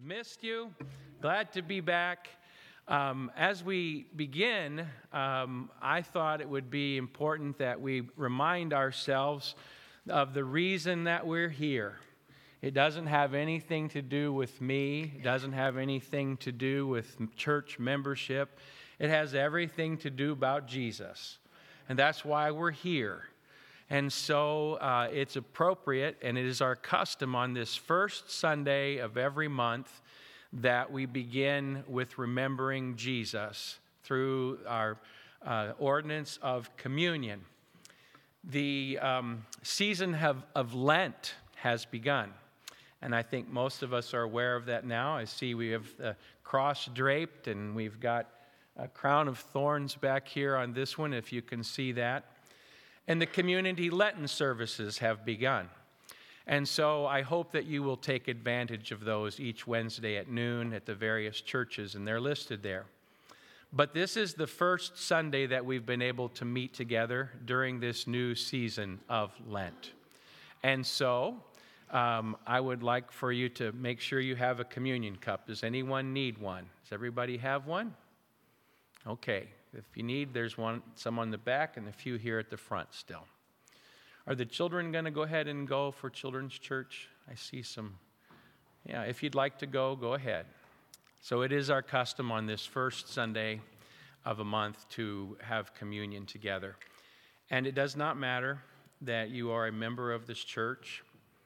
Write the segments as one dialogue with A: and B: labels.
A: I've missed you. Glad to be back. As we begin, I thought it would be important that we remind ourselves of the reason that we're here. It doesn't have anything to do with me. It doesn't have anything to do with church membership. It has everything to do about Jesus. And that's why we're here. And so it's appropriate, and it is our custom on this first Sunday of every month that we begin with remembering Jesus through our ordinance of communion. The season of Lent has begun, and I think most of us are aware of that now. I see we have the cross draped, and we've got a crown of thorns back here on this one, if you can see that. And the community Lenten services have begun. And so I hope that you will take advantage of those each Wednesday at noon at the various churches, and they're listed there. But this is the first Sunday that we've been able to meet together during this new season of Lent. And so I would like for you to make sure you have a communion cup. Does anyone need one? Does everybody have one? Okay. If you need, there's some on the back and a few here at the front still. Are the children going to go ahead and go for children's church? I see some. Yeah, if you'd like to go, go ahead. So it is our custom on this first Sunday of a month to have communion together. And it does not matter that you are a member of this church,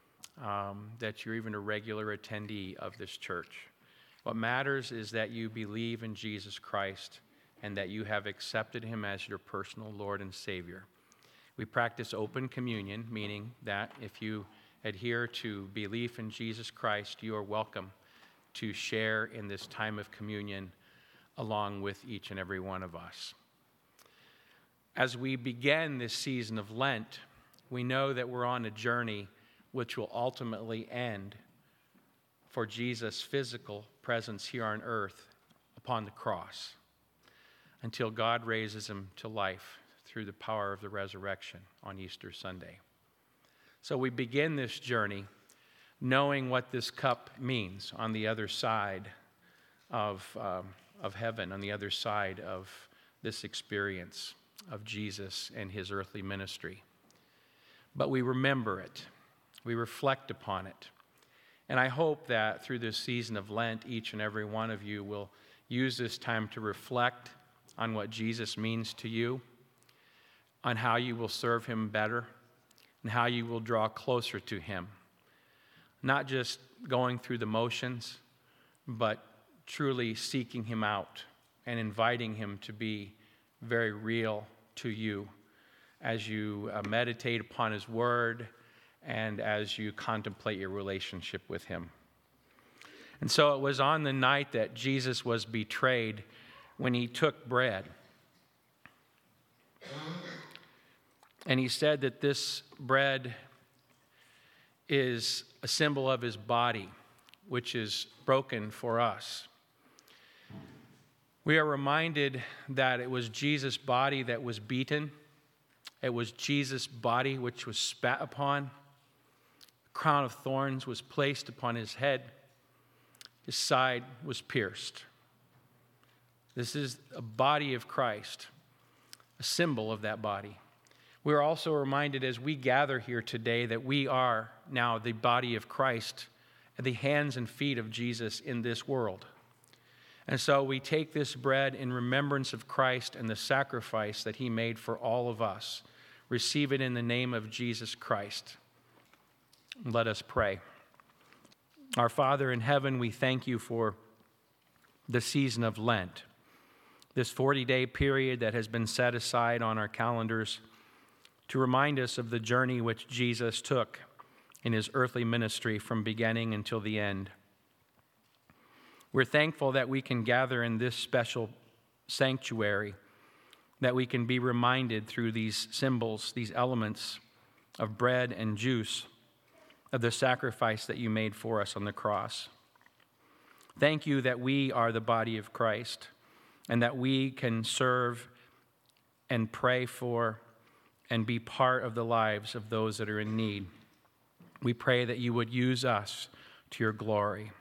A: that you're even a regular attendee of this church. What matters is that you believe in Jesus Christ and that you have accepted him as your personal Lord and Savior. We practice open communion, meaning that if you adhere to belief in Jesus Christ, you are welcome to share in this time of communion along with each and every one of us. As we begin this season of Lent, we know that we're on a journey which will ultimately end for Jesus' physical presence here on earth upon the cross, until God raises him to life through the power of the resurrection on Easter Sunday. So we begin this journey knowing what this cup means on the other side of heaven, on the other side of this experience of Jesus and his earthly ministry. But we remember it. We reflect upon it. And I hope that through this season of Lent, each and every one of you will use this time to reflect on what Jesus means to you, on how you will serve him better, and how you will draw closer to him. Not just going through the motions, but truly seeking him out and inviting him to be very real to you as you meditate upon his word and as you contemplate your relationship with him. And so it was on the night that Jesus was betrayed when he took bread. And he said that this bread is a symbol of his body, which is broken for us. We are reminded that it was Jesus' body that was beaten. It was Jesus' body which was spat upon. A crown of thorns was placed upon his head. His side was pierced. This is a body of Christ, a symbol of that body. We are also reminded as we gather here today that we are now the body of Christ and the hands and feet of Jesus in this world. And so we take this bread in remembrance of Christ and the sacrifice that he made for all of us. Receive it in the name of Jesus Christ. Let us pray. Our Father in heaven, we thank you for the season of Lent, this 40-day period that has been set aside on our calendars to remind us of the journey which Jesus took in his earthly ministry from beginning until the end. We're thankful that we can gather in this special sanctuary, that we can be reminded through these symbols, these elements of bread and juice, of the sacrifice that you made for us on the cross. Thank you that we are the body of Christ and that we can serve and pray for and be part of the lives of those that are in need. We pray that you would use us to your glory.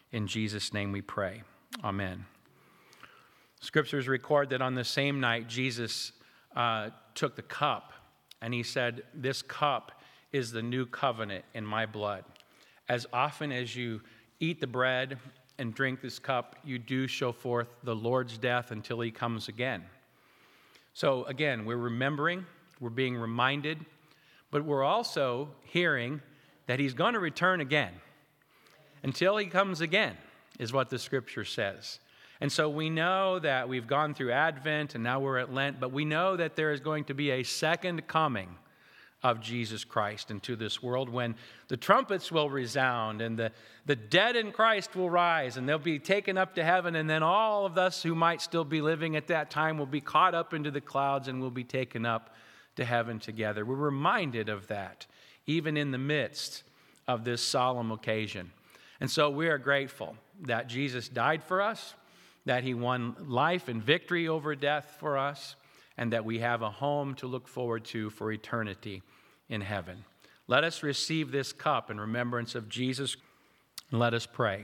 A: In Jesus' name we pray. Amen. Scriptures record that on the same night, Jesus took the cup, and he said, "This cup is the new covenant in my blood. As often as you eat the bread and drink this cup, you do show forth the Lord's death until he comes again." So again, we're remembering, we're being reminded, but we're also hearing that he's going to return again. Until he comes again, is what the scripture says. And so we know that we've gone through Advent and now we're at Lent, but we know that there is going to be a second coming of Jesus Christ into this world when the trumpets will resound and the dead in Christ will rise and they'll be taken up to heaven, and then all of us who might still be living at that time will be caught up into the clouds and will be taken up to heaven together. We're reminded of that even in the midst of this solemn occasion. And so we are grateful that Jesus died for us, that he won life and victory over death for us, and that we have a home to look forward to for eternity in heaven. Let us receive this cup in remembrance of Jesus, and let us pray.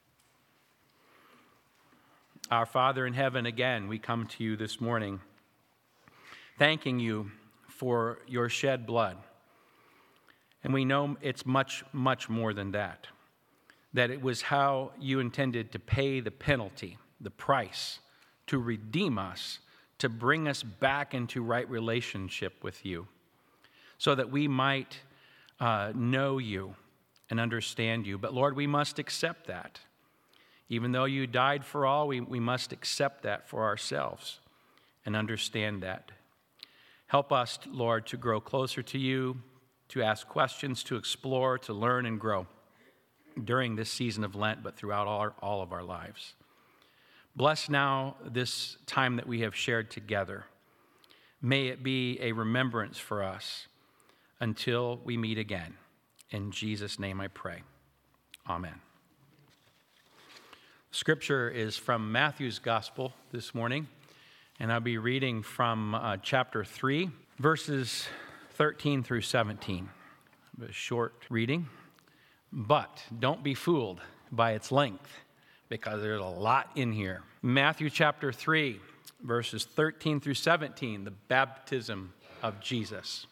A: Our Father in heaven, again, we come to you this morning, thanking you for your shed blood. And we know it's much, much more than that. That it was how you intended to pay the penalty, the price, to redeem us, to bring us back into right relationship with you, so that we might know you and understand you. But Lord, we must accept that. Even though you died for all, we must accept that for ourselves and understand that. Help us, Lord, to grow closer to you, to ask questions, to explore, to learn and grow during this season of Lent, but throughout all of our lives. Bless now this time that we have shared together. May it be a remembrance for us until we meet again. In Jesus' name I pray. Amen. Scripture is from Matthew's Gospel this morning, and I'll be reading from chapter 3, verses 13 through 17. A short reading, but don't be fooled by its length, because there's a lot in here. Matthew chapter 3, verses 13 through 17, the baptism of Jesus.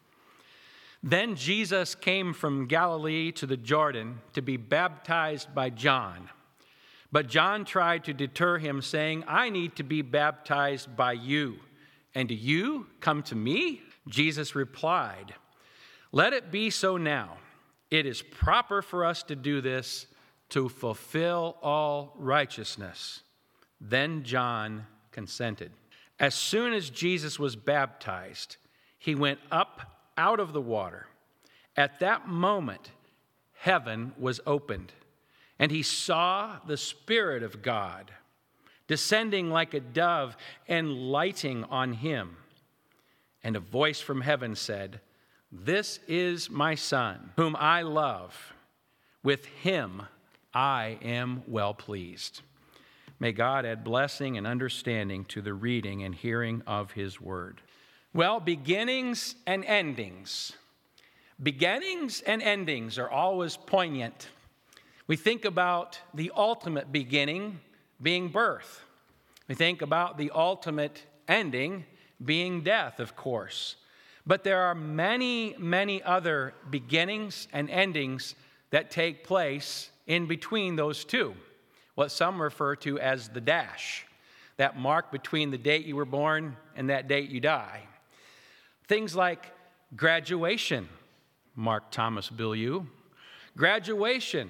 A: Then Jesus came from Galilee to the Jordan to be baptized by John. But John tried to deter him, saying, "I need to be baptized by you, and do you come to me?" Jesus replied, "Let it be so now. It is proper for us to do this, to fulfill all righteousness." Then John consented. As soon as Jesus was baptized, he went up out of the water. At that moment, heaven was opened, and he saw the Spirit of God descending like a dove and lighting on him. And a voice from heaven said, "This is my Son, whom I love. With him I am well pleased." May God add blessing and understanding to the reading and hearing of his word. Well, beginnings and endings. Beginnings and endings are always poignant. We think about the ultimate beginning being birth. We think about the ultimate ending being death, of course. But there are many, many other beginnings and endings that take place in between those two, what some refer to as the dash, that mark between the date you were born and that date you die. Things like graduation, Mark Thomas Bilyeu. Graduation,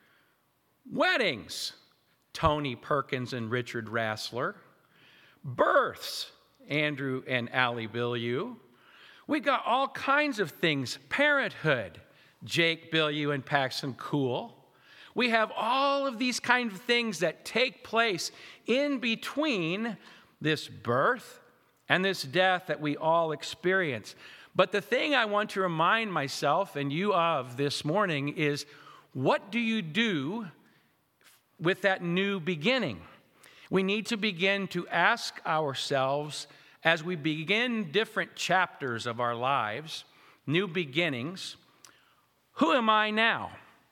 A: weddings, Tony Perkins and Richard Rassler. Births, Andrew and Allie Bilyeu. We got all kinds of things. Parenthood, Jake Bilyeu and Paxton Cool. We have all of these kinds of things that take place in between this birth and this death that we all experience. But the thing I want to remind myself and you of this morning is, what do you do with that new beginning? We need to begin to ask ourselves, as we begin different chapters of our lives, new beginnings, who am I now?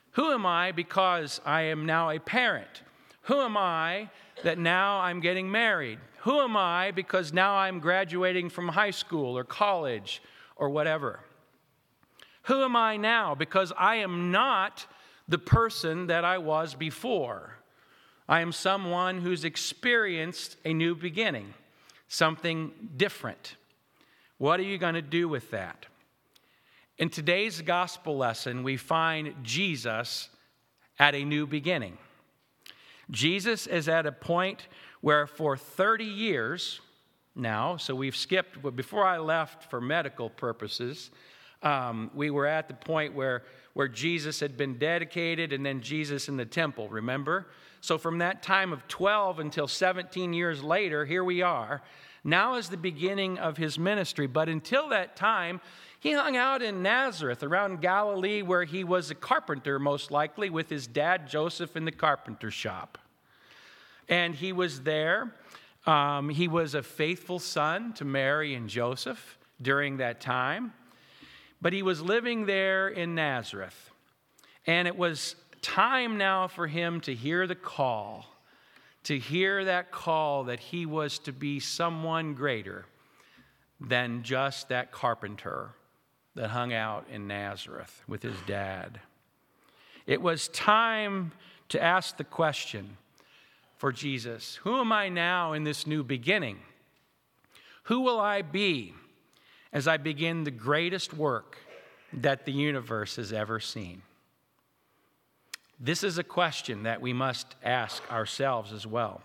A: Who am I because I am now a parent? Who am I that now I'm getting married? Who am I because now I'm graduating from high school or college or whatever? Who am I now because I am not the person that I was before? I am someone who's experienced a new beginning, something different. What are you going to do with that? In today's gospel lesson, we find Jesus at a new beginning. Jesus is at a point where for 30 years now, so we've skipped, but before I left for medical purposes, we were at the point where Jesus had been dedicated and then Jesus in the temple, remember? So from that time of 12 until 17 years later, here we are. Now is the beginning of his ministry. But until that time, he hung out in Nazareth, around Galilee, where he was a carpenter, most likely, with his dad, Joseph, in the carpenter shop. And he was there. He was a faithful son to Mary and Joseph during that time. But he was living there in Nazareth. And it was time now for him to hear the call, to hear that call that he was to be someone greater than just that carpenter that hung out in Nazareth with his dad. It was time to ask the question for Jesus, who am I now in this new beginning? Who will I be as I begin the greatest work that the universe has ever seen? This is a question that we must ask ourselves as well.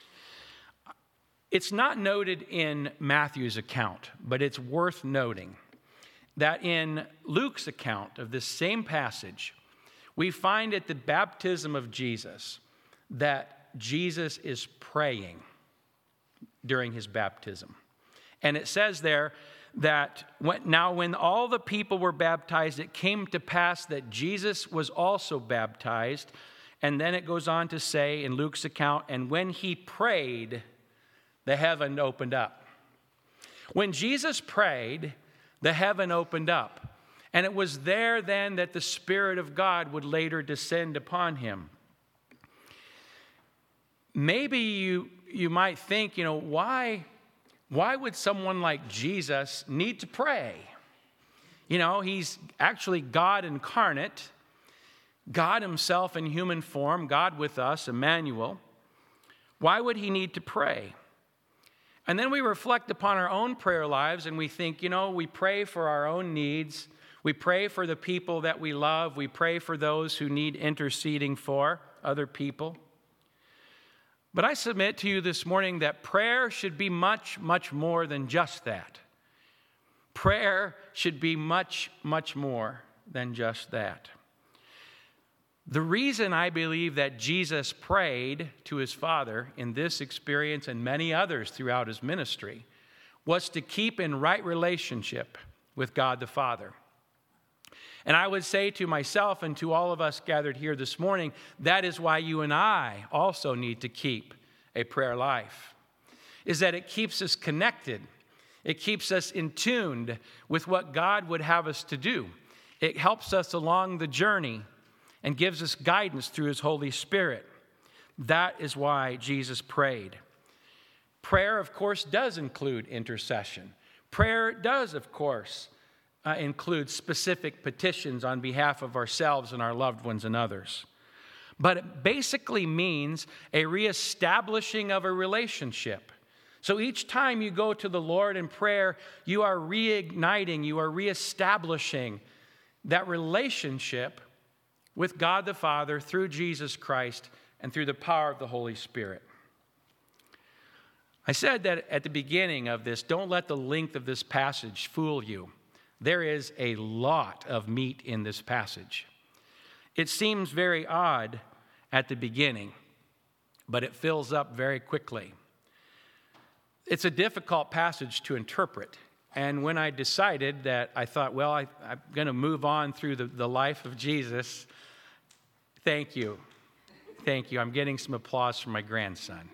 A: It's not noted in Matthew's account, but it's worth noting that in Luke's account of this same passage, we find at the baptism of Jesus that Jesus is praying during his baptism. And it says there that when all the people were baptized, it came to pass that Jesus was also baptized. And then it goes on to say in Luke's account, and when he prayed, the heaven opened up. When Jesus prayed, the heaven opened up. And it was there then that the Spirit of God would later descend upon him. Maybe you might think, why would someone like Jesus need to pray? He's actually God incarnate, God himself in human form, God with us, Emmanuel. Why would he need to pray? And then we reflect upon our own prayer lives and we think, we pray for our own needs. We pray for the people that we love. We pray for those who need interceding for, other people. But I submit to you this morning that prayer should be much, much more than just that. Prayer should be much, much more than just that. The reason I believe that Jesus prayed to his Father in this experience and many others throughout his ministry was to keep in right relationship with God the Father. And I would say to myself and to all of us gathered here this morning, that is why you and I also need to keep a prayer life, is that it keeps us connected. It keeps us in tune with what God would have us to do. It helps us along the journey and gives us guidance through his Holy Spirit. That is why Jesus prayed. Prayer, of course, does include intercession. Prayer does, of course, include specific petitions on behalf of ourselves and our loved ones and others. But it basically means a reestablishing of a relationship. So each time you go to the Lord in prayer, you are reigniting, you are reestablishing that relationship with God the Father through Jesus Christ and through the power of the Holy Spirit. I said that at the beginning of this, don't let the length of this passage fool you. There is a lot of meat in this passage. It seems very odd at the beginning, but it fills up very quickly. It's a difficult passage to interpret. And when I decided that, I thought, well, I'm going to move on through the life of Jesus. Thank you. Thank you. I'm getting some applause from my grandson.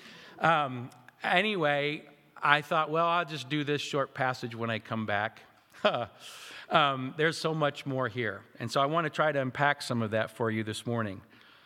A: Anyway, I thought, well, I'll just do this short passage when I come back. There's so much more here. And so I want to try to unpack some of that for you this morning.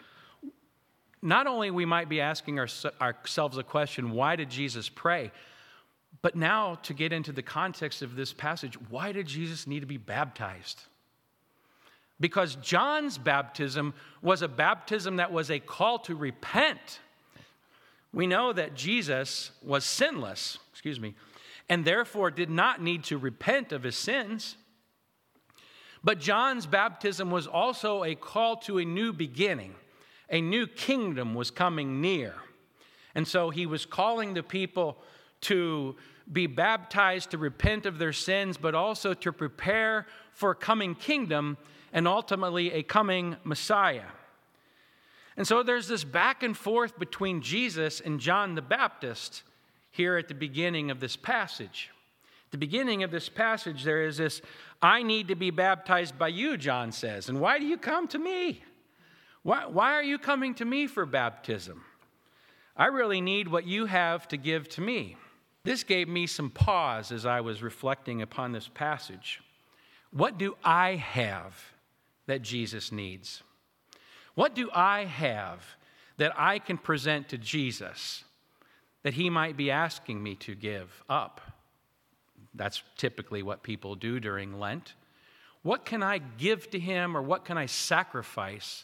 A: Not only we might be asking ourselves a question, why did Jesus pray? But now to get into the context of this passage, why did Jesus need to be baptized? Because John's baptism was a baptism that was a call to repent. We know that Jesus was sinless, and therefore did not need to repent of his sins. But John's baptism was also a call to a new beginning. A new kingdom was coming near. And so he was calling the people to be baptized, to repent of their sins, but also to prepare for a coming kingdom and ultimately a coming Messiah. And so there's this back and forth between Jesus and John the Baptist here at the beginning of this passage. At the beginning of this passage, there is this, I need to be baptized by you, John says. And why do you come to me? Why are you coming to me for baptism? I really need what you have to give to me. This gave me some pause as I was reflecting upon this passage. What do I have that Jesus needs? What do I have that I can present to Jesus that he might be asking me to give up? That's typically what people do during Lent. What can I give to him, or what can I sacrifice?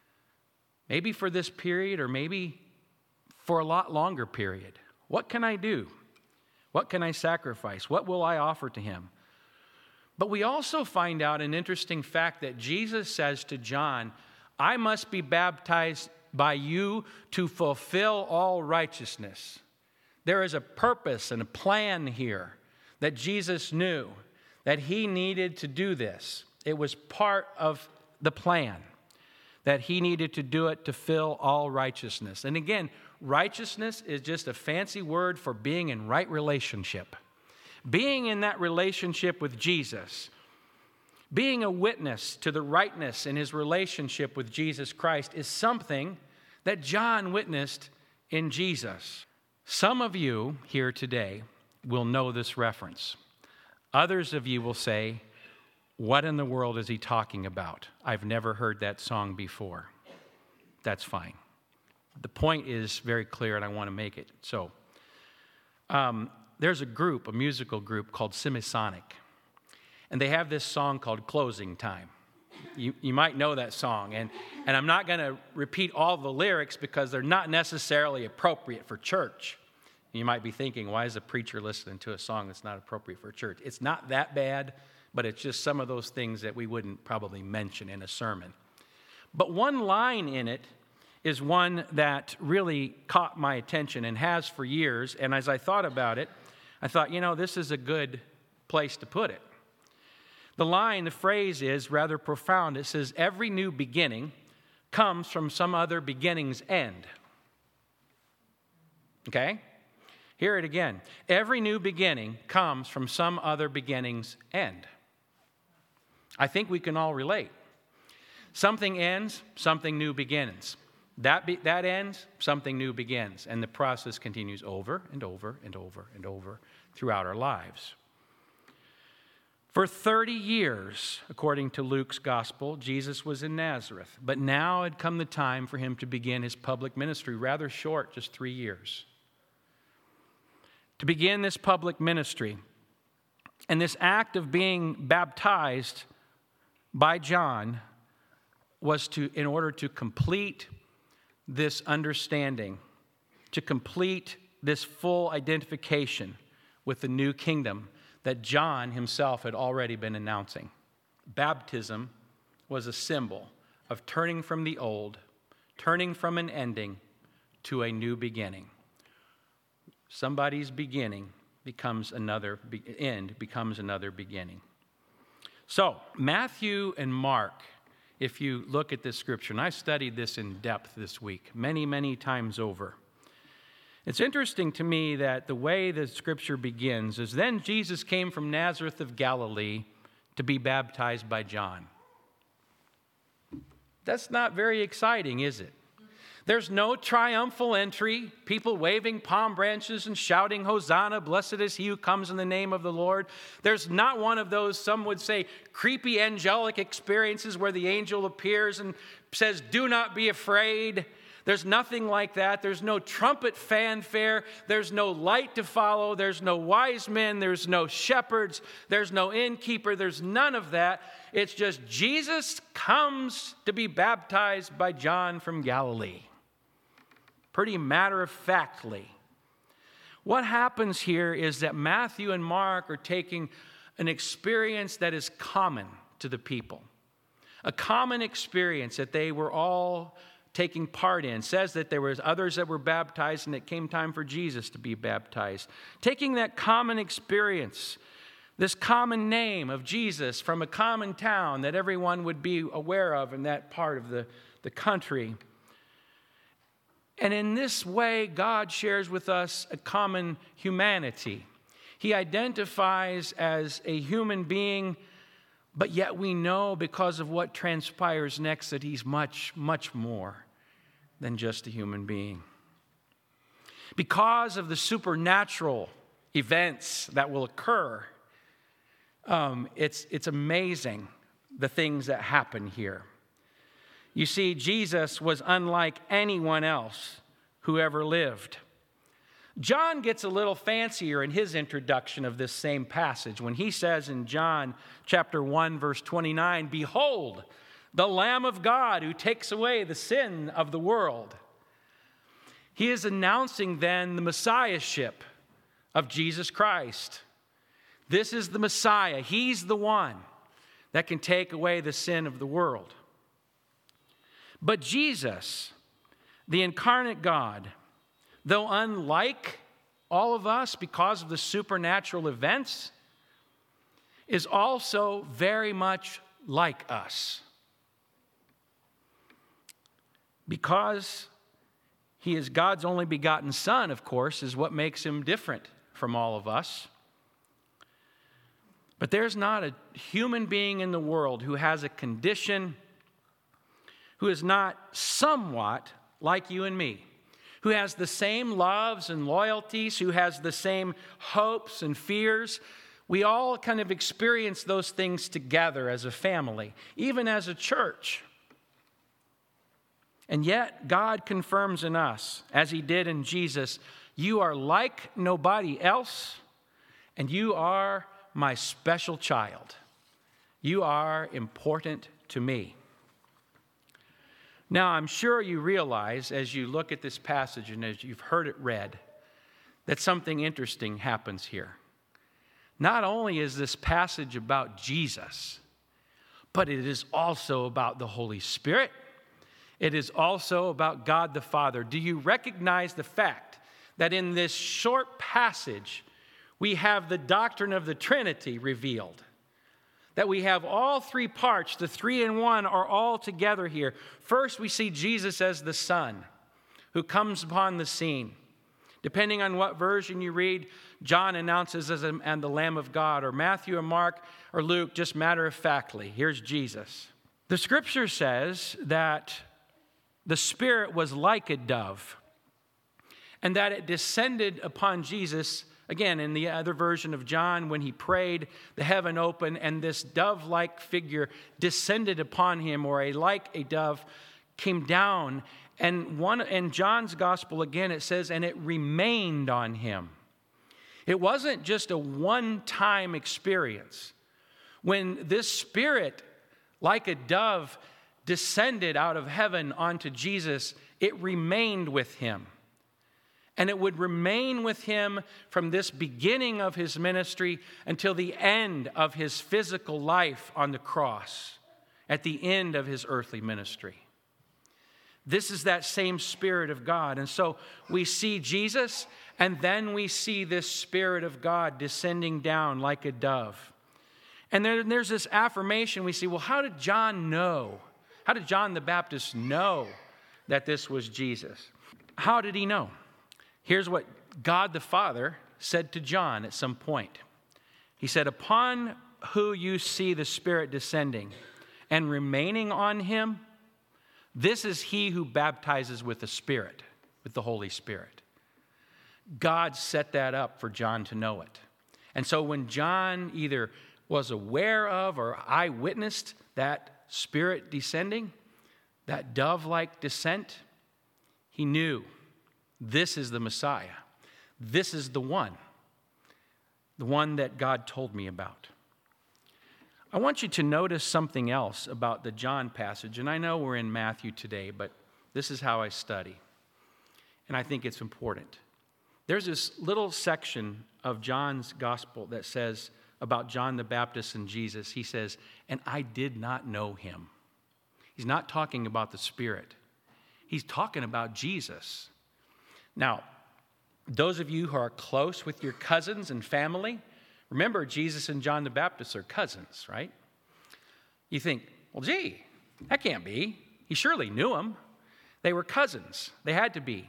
A: Maybe for this period, or maybe for a lot longer period. What can I do? What can I sacrifice? What will I offer to him? But we also find out an interesting fact that Jesus says to John, I must be baptized by you to fulfill all righteousness. There is a purpose and a plan here that Jesus knew that he needed to do this. It was part of the plan that he needed to do it to fill all righteousness. And again, righteousness is just a fancy word for being in right relationship. Being in that relationship with Jesus. Being a witness to the rightness in his relationship with Jesus Christ is something that John witnessed in Jesus. Some of you here today will know this reference. Others of you will say, what in the world is he talking about? I've never heard that song before. That's fine. The point is very clear, and I want to make it. So, there's a musical group called Semisonic, and they have this song called Closing Time. You might know that song, and I'm not going to repeat all the lyrics because they're not necessarily appropriate for church. You might be thinking, why is a preacher listening to a song that's not appropriate for church? It's not that bad, but it's just some of those things that we wouldn't probably mention in a sermon. But one line in it is one that really caught my attention and has for years. And as I thought about it, I thought, this is a good place to put it. The phrase is rather profound. It says, every new beginning comes from some other beginning's end. Okay? Hear it again. Every new beginning comes from some other beginning's end. I think we can all relate. Something ends, something new begins. That ends, something new begins. And the process continues over and over and over and over throughout our lives. For 30 years, according to Luke's gospel, Jesus was in Nazareth. But now had come the time for him to begin his public ministry, rather short, just 3 years. To begin this public ministry. And this act of being baptized by John was in order to complete this understanding, to complete this full identification with the new kingdom that John himself had already been announcing. Baptism was a symbol of turning from the old, turning from an ending to a new beginning. Somebody's beginning becomes another end, becomes another beginning. So, Matthew and Mark, if you look at this scripture, and I studied this in depth this week, many, many times over. It's interesting to me that the way the scripture begins is, then Jesus came from Nazareth of Galilee to be baptized by John. That's not very exciting, is it? There's no triumphal entry, people waving palm branches and shouting, Hosanna, blessed is he who comes in the name of the Lord. There's not one of those, some would say, creepy angelic experiences where the angel appears and says, do not be afraid. There's nothing like that. There's no trumpet fanfare. There's no light to follow. There's no wise men. There's no shepherds. There's no innkeeper. There's none of that. It's just Jesus comes to be baptized by John from Galilee. Pretty matter-of-factly. What happens here is that Matthew and Mark are taking an experience that is common to the people. A common experience that they were all taking part in. It says that there was others that were baptized and it came time for Jesus to be baptized. Taking that common experience, this common name of Jesus from a common town that everyone would be aware of in that part of the country. And in this way, God shares with us a common humanity. He identifies as a human being, but yet we know because of what transpires next that he's much, much more than just a human being. Because of the supernatural events that will occur, it's amazing the things that happen here. You see, Jesus was unlike anyone else who ever lived. John gets a little fancier in his introduction of this same passage when he says in John chapter 1, verse 29, behold, the Lamb of God who takes away the sin of the world. He is announcing then the Messiahship of Jesus Christ. This is the Messiah. He's the one that can take away the sin of the world. But Jesus, the incarnate God, though unlike all of us because of the supernatural events, is also very much like us. Because he is God's only begotten Son, of course, is what makes him different from all of us. But there's not a human being in the world who has a condition, who is not somewhat like you and me, who has the same loves and loyalties, who has the same hopes and fears. We all kind of experience those things together as a family, even as a church. And yet, God confirms in us, as he did in Jesus, you are like nobody else, and you are my special child. You are important to me. Now, I'm sure you realize as you look at this passage and as you've heard it read, that something interesting happens here. Not only is this passage about Jesus, but it is also about the Holy Spirit. It is also about God the Father. Do you recognize the fact that in this short passage, we have the doctrine of the Trinity revealed? That we have all three parts, the three in one, are all together here. First, we see Jesus as the Son who comes upon the scene. Depending on what version you read, John announces as and the Lamb of God, or Matthew or Mark or Luke, just matter-of-factly. Here's Jesus. The scripture says that the Spirit was like a dove, and that it descended upon Jesus. Again, in the other version of John, when he prayed, the heaven opened, and this dove-like figure descended upon him, or like a dove came down. And in John's gospel, again, it says, and it remained on him. It wasn't just a one-time experience. When this Spirit, like a dove, descended out of heaven onto Jesus, it remained with him. And it would remain with him from this beginning of his ministry until the end of his physical life on the cross, at the end of his earthly ministry. This is that same Spirit of God. And so we see Jesus, and then we see this Spirit of God descending down like a dove. And then there's this affirmation. We see, well, how did John know? How did John the Baptist know that this was Jesus? How did he know? Here's what God the Father said to John at some point. He said, upon who you see the Spirit descending and remaining on him, This is he who baptizes with the Spirit, with the Holy Spirit. God set that up for John to know it. And so when John either was aware of or eyewitnessed that Spirit descending, that dove-like descent, he knew this is the Messiah. This is the one that God told me about. I want you to notice something else about the John passage. And I know we're in Matthew today, but this is how I study. And I think it's important. There's this little section of John's gospel that says about John the Baptist and Jesus. He says, and I did not know him. He's not talking about the Spirit. He's talking about Jesus. Now, those of you who are close with your cousins and family, remember Jesus and John the Baptist are cousins, right? You think, well, gee, that can't be. He surely knew him. They were cousins. They had to be.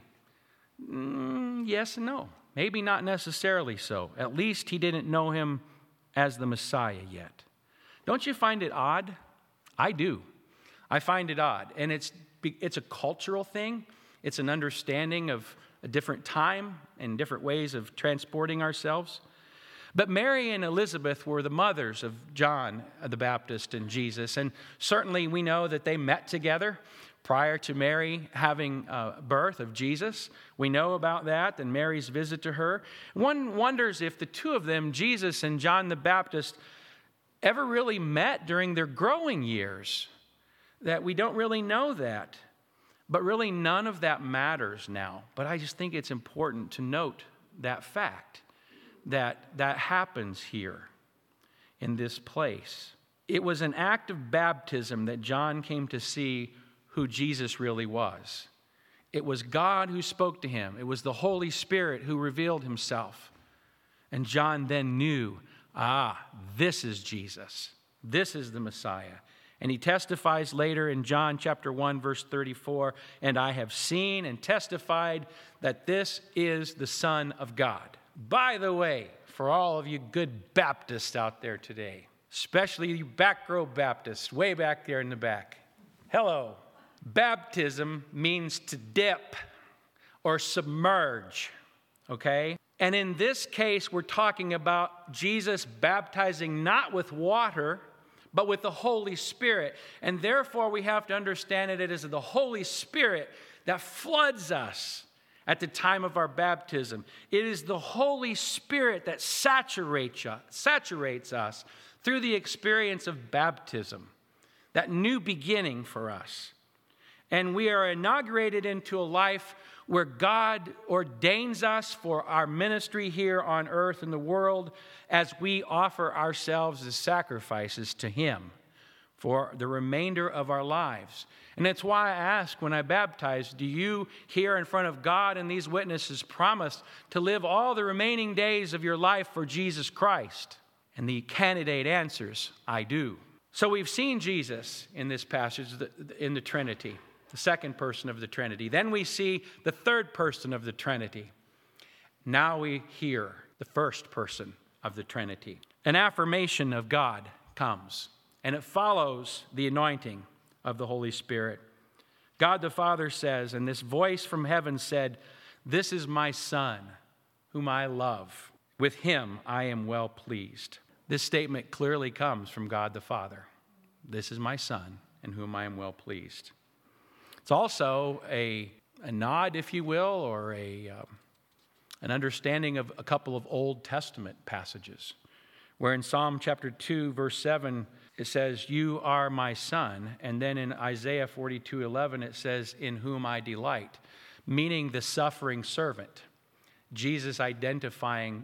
A: Yes and no. Maybe not necessarily so. At least he didn't know him as the Messiah yet. Don't you find it odd? I do. I find it odd. And it's a cultural thing. It's an understanding of a different time and different ways of transporting ourselves. But Mary and Elizabeth were the mothers of John the Baptist and Jesus. And certainly we know that they met together prior to Mary having birth of Jesus. We know about that and Mary's visit to her. One wonders if the two of them, Jesus and John the Baptist, ever really met during their growing years. That we don't really know that. But really none of that matters now. But I just think it's important to note that fact. That happens here in this place. It was an act of baptism that John came to see who Jesus really was. It was God who spoke to him. It was the Holy Spirit who revealed himself. And John then knew, this is Jesus. This is the Messiah. And he testifies later in John chapter 1, verse 34, and I have seen and testified that this is the Son of God. By the way, for all of you good Baptists out there today, especially you back row Baptists, way back there in the back, hello. Baptism means to dip or submerge, okay? And in this case, we're talking about Jesus baptizing not with water, but with the Holy Spirit. And therefore, we have to understand it is the Holy Spirit that floods us at the time of our baptism. It is the Holy Spirit that saturates us through the experience of baptism, that new beginning for us. And we are inaugurated into a life where God ordains us for our ministry here on earth in the world as we offer ourselves as sacrifices to Him for the remainder of our lives. And that's why I ask when I baptize, do you here in front of God and these witnesses promise to live all the remaining days of your life for Jesus Christ? And the candidate answers, I do. So we've seen Jesus in this passage in the Trinity, the second person of the Trinity. Then we see the third person of the Trinity. Now we hear the first person of the Trinity. An affirmation of God comes, and it follows the anointing of the Holy Spirit. God the Father says, and this voice from heaven said, "This is my Son, whom I love. With him I am well pleased." This statement clearly comes from God the Father. This is my Son, in whom I am well pleased. It's also a nod, if you will, or an understanding of a couple of Old Testament passages, where in Psalm chapter 2, verse 7, it says, "You are my Son." And then in Isaiah 42:11, it says, "In whom I delight," meaning the suffering servant. God identifying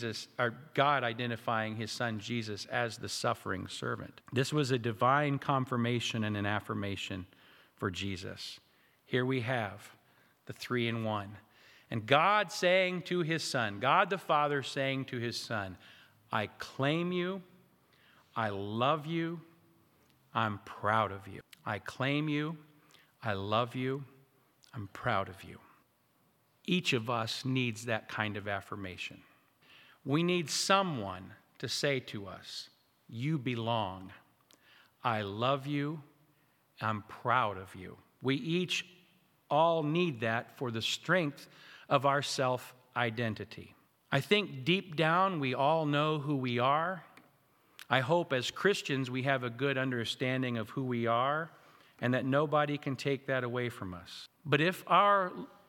A: his Son Jesus as the suffering servant. This was a divine confirmation and an affirmation for Jesus. Here we have the 3 in 1. And God saying to his Son, God the Father saying to his Son, I claim you, I love you, I'm proud of you. I claim you, I love you, I'm proud of you. Each of us needs that kind of affirmation. We need someone to say to us, you belong. I love you. I'm proud of you. We each all need that for the strength of our self-identity. I think deep down we all know who we are. I hope as Christians we have a good understanding of who we are and that nobody can take that away from us. But if our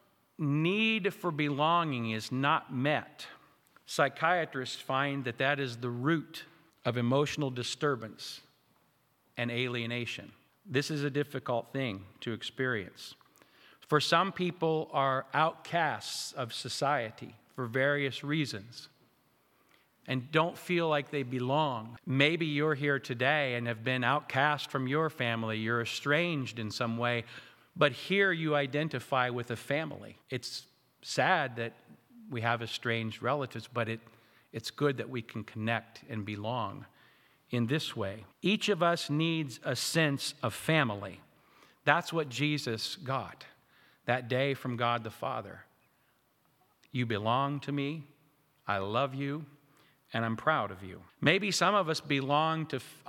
A: need for belonging is not met, psychiatrists find that that is the root of emotional disturbance and alienation. This is a difficult thing to experience. For some people are outcasts of society for various reasons and don't feel like they belong. Maybe you're here today and have been outcast from your family. You're estranged in some way, but here you identify with a family. It's sad that we have estranged relatives, but it's good that we can connect and belong in this way. Each of us needs a sense of family. That's what Jesus got that day from God the Father. You belong to me, I love you, and I'm proud of you. Maybe all of us belong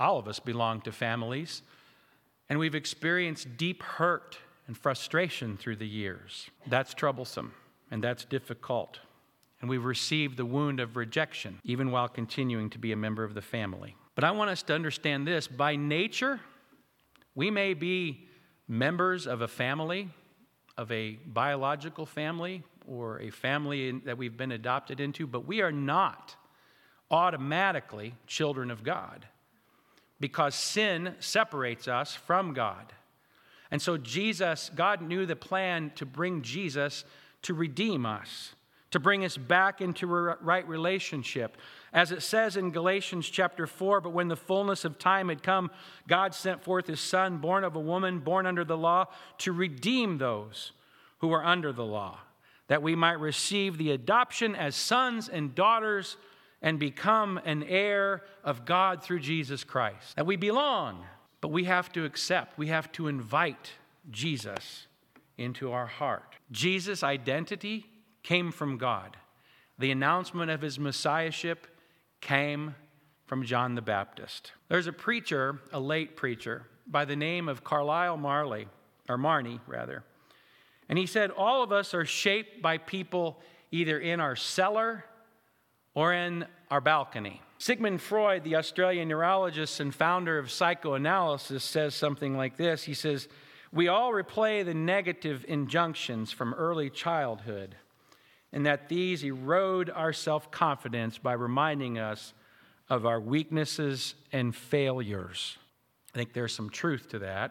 A: to families, and we've experienced deep hurt and frustration through the years. That's troublesome, and that's difficult. And we've received the wound of rejection, even while continuing to be a member of the family. But I want us to understand this. By nature, we may be members of a family, of a biological family, or a family that we've been adopted into, but we are not automatically children of God because sin separates us from God. And so God knew the plan to bring Jesus to redeem us, to bring us back into a right relationship. As it says in Galatians chapter 4, but when the fullness of time had come, God sent forth his Son, born of a woman, born under the law, to redeem those who were under the law, that we might receive the adoption as sons and daughters and become an heir of God through Jesus Christ. That we belong, but we have to accept, we have to invite Jesus into our heart. Jesus' identity came from God. The announcement of his messiahship came from John the Baptist. There's a preacher, a late preacher, by the name of Carlisle Marney, and he said, all of us are shaped by people either in our cellar or in our balcony. Sigmund Freud, the Australian neurologist and founder of psychoanalysis, says something like this. He says, we all replay the negative injunctions from early childhood, and that these erode our self-confidence by reminding us of our weaknesses and failures. I think there's some truth to that.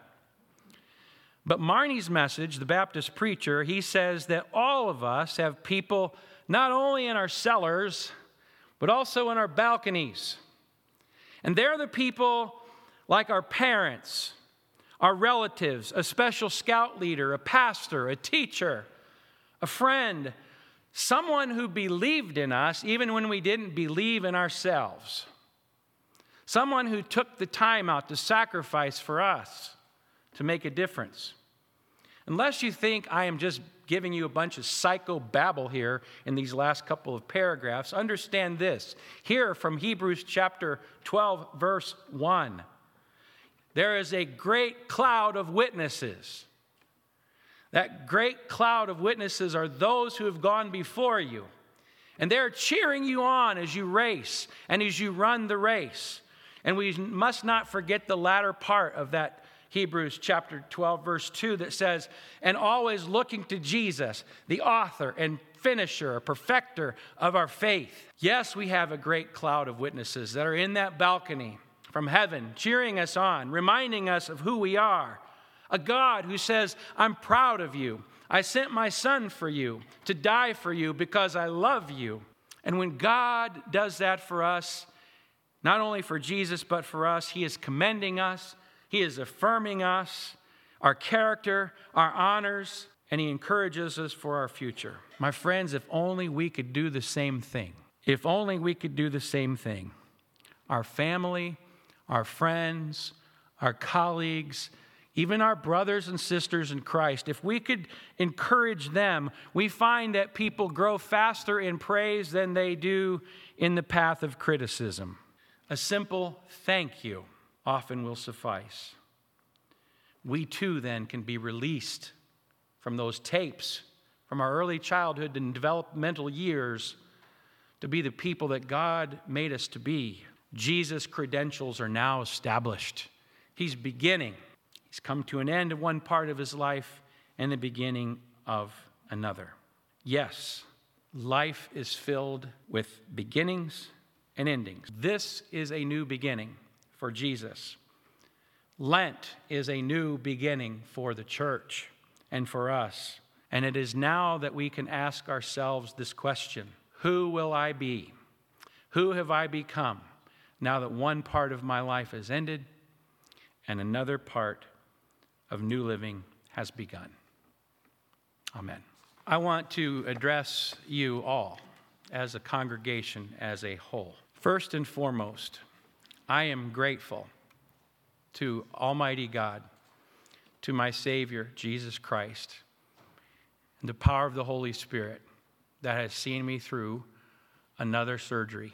A: But Marney's message, the Baptist preacher, he says that all of us have people not only in our cellars, but also in our balconies. And they're the people like our parents, our relatives, a special scout leader, a pastor, a teacher, a friend, someone who believed in us even when we didn't believe in ourselves. Someone who took the time out to sacrifice for us to make a difference. Unless you think I am just giving you a bunch of psychobabble here in these last couple of paragraphs, understand this. Here from Hebrews chapter 12, verse 1, there is a great cloud of witnesses. That great cloud of witnesses are those who have gone before you. And they're cheering you on as you race and as you run the race. And we must not forget the latter part of that Hebrews chapter 12, verse 2 that says, and always looking to Jesus, the author and finisher, perfecter of our faith. Yes, we have a great cloud of witnesses that are in that balcony from heaven, cheering us on, reminding us of who we are. A God who says, I'm proud of you. I sent my Son for you to die for you because I love you. And when God does that for us, not only for Jesus, but for us, he is commending us. He is affirming us, our character, our honors, and he encourages us for our future. My friends, if only we could do the same thing. If only we could do the same thing. Our family, our friends, our colleagues, even our brothers and sisters in Christ, if we could encourage them, we find that people grow faster in praise than they do in the path of criticism. A simple thank you often will suffice. we too then can be released from those tapes, from our early childhood and developmental years, to be the people that God made us to be. Jesus' credentials are now established. He's beginning. He's come to an end of one part of his life and the beginning of another. Yes, life is filled with beginnings and endings. This is a new beginning for Jesus. Lent is a new beginning for the church and for us. And it is now that we can ask ourselves this question: who will I be? Who have I become now that one part of my life has ended and another part of new living has begun? Amen. I want to address you all as a congregation as a whole. First and foremost, I am grateful to Almighty God, to my Savior, Jesus Christ, and the power of the Holy Spirit that has seen me through another surgery.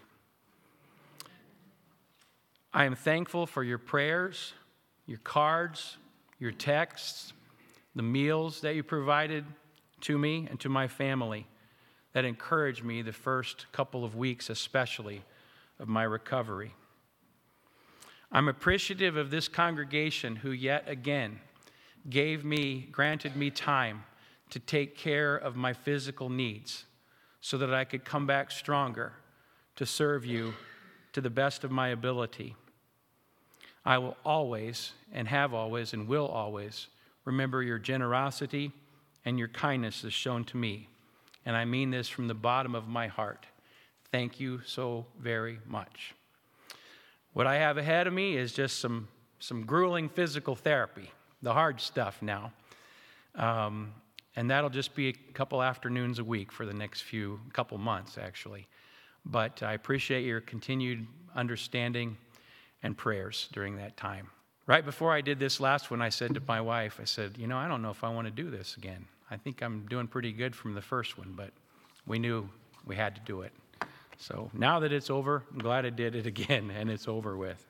A: I am thankful for your prayers, your cards, your texts, the meals that you provided to me and to my family that encouraged me the first couple of weeks, especially, of my recovery. I'm appreciative of this congregation who yet again granted me time to take care of my physical needs so that I could come back stronger to serve you to the best of my ability. I will always, and have always, and will always remember your generosity and your kindness as shown to me. And I mean this from the bottom of my heart. Thank you so very much. What I have ahead of me is just some grueling physical therapy, the hard stuff now. And that'll just be a couple afternoons a week for the next couple months, actually. But I appreciate your continued understanding and prayers during that time. Right before I did this last one, I said to my wife, I said, I don't know if I want to do this again. I think I'm doing pretty good from the first one, but we knew we had to do it. So now that it's over, I'm glad I did it again, and it's over with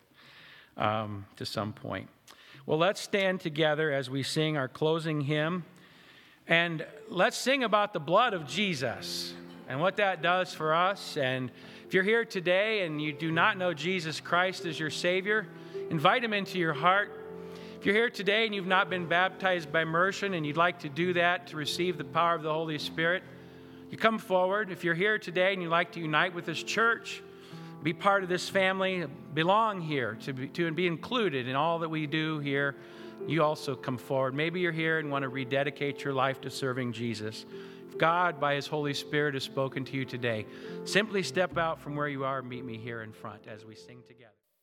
A: to some point. Well, let's stand together as we sing our closing hymn, and let's sing about the blood of Jesus and what that does for us. And if you're here today and you do not know Jesus Christ as your Savior, invite him into your heart. If you're here today and you've not been baptized by immersion and you'd like to do that to receive the power of the Holy Spirit, you come forward. If you're here today and you'd like to unite with this church, be part of this family, belong here, to be included in all that we do here, you also come forward. Maybe you're here and want to rededicate your life to serving Jesus. If God, by his Holy Spirit, has spoken to you today, simply step out from where you are and meet me here in front as we sing together.